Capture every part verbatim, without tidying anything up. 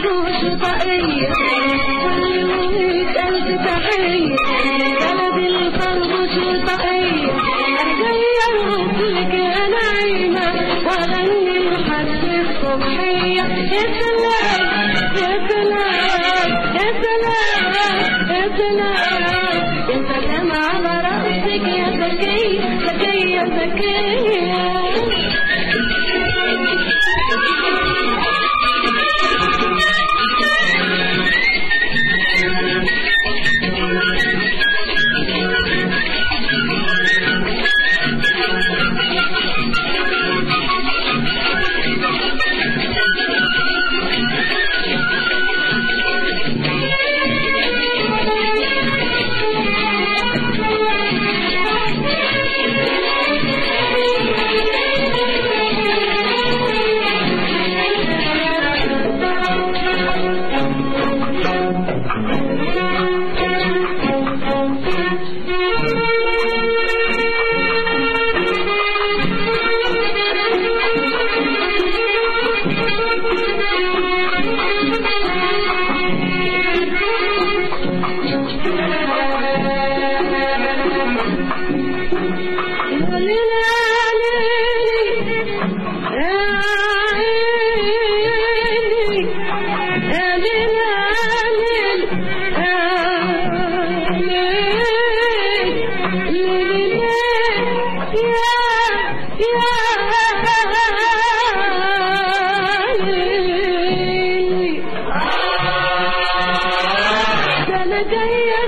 الفرد شطائية كل ميت ألف تحية بلد الفرد شطائية جاية أرقصلك يا نعيمة وأغني لحد الصبحية. يا سلام يا سلام يا سلام يا سلام يا سلام على رأسك يا زكية زكية زكية.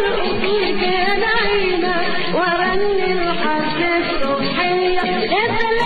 وأغني لحد الصبحية.